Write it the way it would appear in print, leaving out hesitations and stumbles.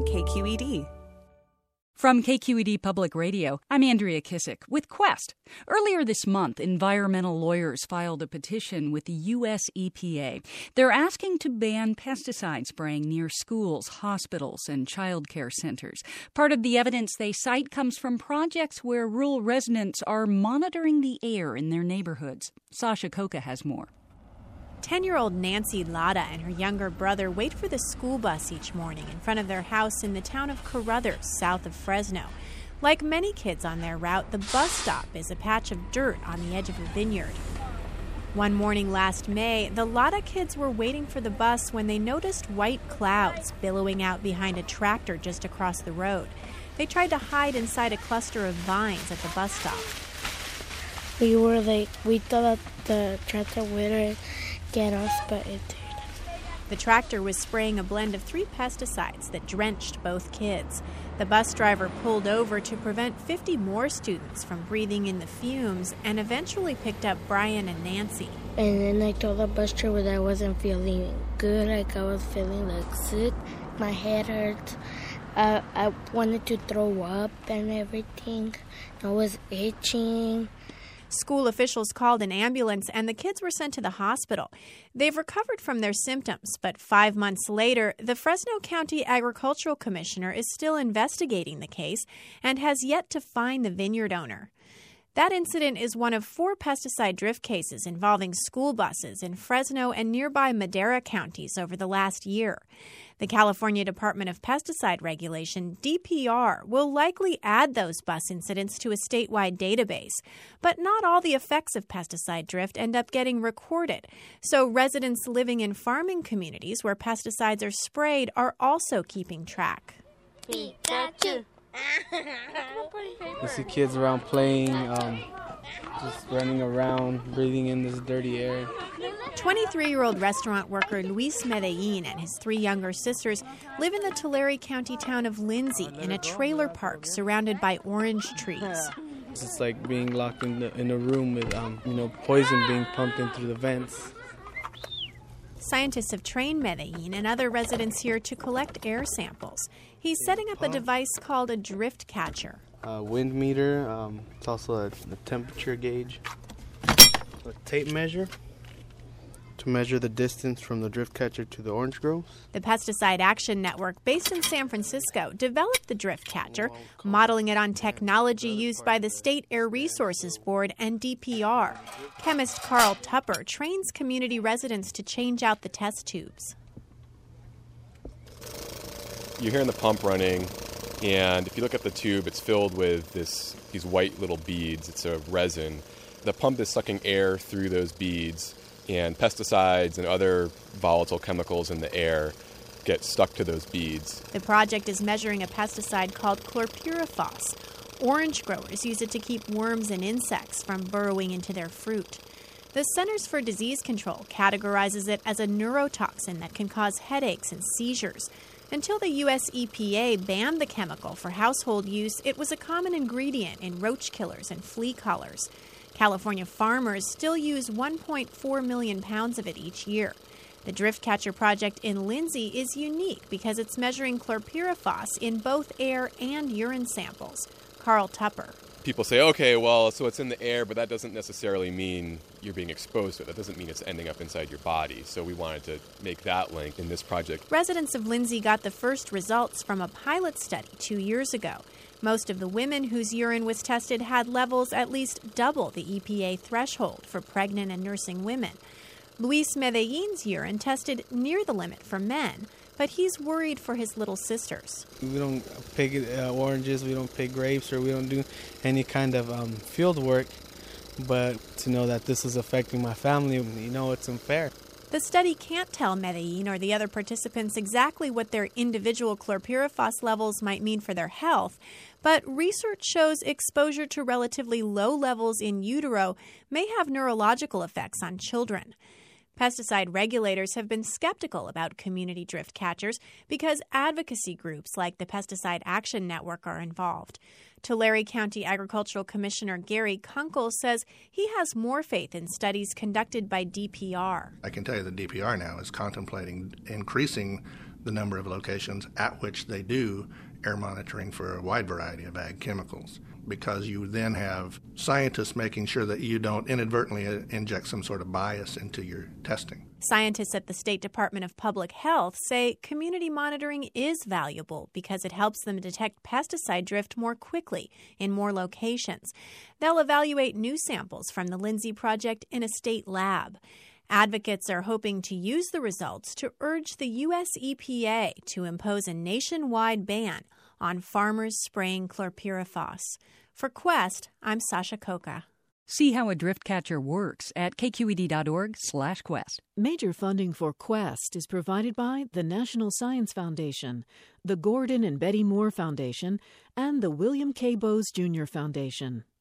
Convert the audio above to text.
KQED. From KQED Public Radio, I'm Andrea Kissick with Quest. Earlier this month, environmental lawyers filed a petition with the U.S. EPA. They're asking to ban pesticide spraying near schools, hospitals, and child care centers. Part of the evidence they cite comes from projects where rural residents are monitoring the air in their neighborhoods. Sasha Coca has more. 10-year-old Nancy Lada and her younger brother wait for the school bus each morning in front of their house in the town of Carruthers, south of Fresno. Like many kids on their route, the bus stop is a patch of dirt on the edge of a vineyard. One morning last May, the Lada kids were waiting for the bus when they noticed white clouds billowing out behind a tractor just across the road. They tried to hide inside a cluster of vines at the bus stop. We thought that the tractor would get us, but it did. The tractor was spraying a blend of 3 pesticides that drenched both kids. The bus driver pulled over to prevent 50 more students from breathing in the fumes and eventually picked up Brian and Nancy. And then I told the bus driver that I wasn't feeling good, like I was feeling sick. My head hurt. I wanted to throw up and everything. I was itching. School officials called an ambulance and the kids were sent to the hospital. They've recovered from their symptoms, but 5 months later, the Fresno County Agricultural Commissioner is still investigating the case and has yet to find the vineyard owner. That incident is one of 4 pesticide drift cases involving school buses in Fresno and nearby Madera counties over the last year. The California Department of Pesticide Regulation, DPR, will likely add those bus incidents to a statewide database. But not all the effects of pesticide drift end up getting recorded. So residents living in farming communities where pesticides are sprayed are also keeping track. Pikachu. You see kids around playing, just running around, breathing in this dirty air. 23-year-old restaurant worker Luis Medellin and his 3 younger sisters live in the Tulare County town of Lindsay in a trailer park surrounded by orange trees. It's like being locked in a room with, poison being pumped in through the vents. Scientists have trained Medellin and other residents here to collect air samples. He's setting up a device called a drift catcher. A wind meter, it's also a temperature gauge. A tape measure to measure the distance from the drift catcher to the orange groves. The Pesticide Action Network, based in San Francisco, developed the drift catcher, modeling it on technology used by the State Air Resources Board and DPR. Chemist Carl Tupper trains community residents to change out the test tubes. You're hearing the pump running, and if you look at the tube, it's filled with these white little beads. It's a resin. The pump is sucking air through those beads, and pesticides and other volatile chemicals in the air get stuck to those beads. The project is measuring a pesticide called chlorpyrifos. Orange growers use it to keep worms and insects from burrowing into their fruit. The Centers for Disease Control categorizes it as a neurotoxin that can cause headaches and seizures. Until the U.S. EPA banned the chemical for household use, it was a common ingredient in roach killers and flea collars. California farmers still use 1.4 million pounds of it each year. The Drift Catcher project in Lindsay is unique because it's measuring chlorpyrifos in both air and urine samples. Carl Tupper. People say, okay, well, so it's in the air, but that doesn't necessarily mean you're being exposed to it. That doesn't mean it's ending up inside your body. So we wanted to make that link in this project. Residents of Lindsay got the first results from a pilot study 2 years ago. Most of the women whose urine was tested had levels at least double the EPA threshold for pregnant and nursing women. Luis Medellin's urine tested near the limit for men, but he's worried for his little sisters. We don't pick oranges, we don't pick grapes, or we don't do any kind of field work. But to know that this is affecting my family, it's unfair. The study can't tell Medellin or the other participants exactly what their individual chlorpyrifos levels might mean for their health, but research shows exposure to relatively low levels in utero may have neurological effects on children. Pesticide regulators have been skeptical about community drift catchers because advocacy groups like the Pesticide Action Network are involved. Tulare County Agricultural Commissioner Gary Kunkel says he has more faith in studies conducted by DPR. I can tell you the DPR now is contemplating increasing the number of locations at which they do air monitoring for a wide variety of ag chemicals, because you then have scientists making sure that you don't inadvertently inject some sort of bias into your testing. Scientists at the State Department of Public Health say community monitoring is valuable because it helps them detect pesticide drift more quickly in more locations. They'll evaluate new samples from the Lindsay Project in a state lab. Advocates are hoping to use the results to urge the U.S. EPA to impose a nationwide ban on farmers spraying chlorpyrifos. For Quest, I'm Sasha Coca. See how a drift catcher works at kqed.org/quest. Major funding for Quest is provided by the National Science Foundation, the Gordon and Betty Moore Foundation, and the William K. Bowes Jr. Foundation.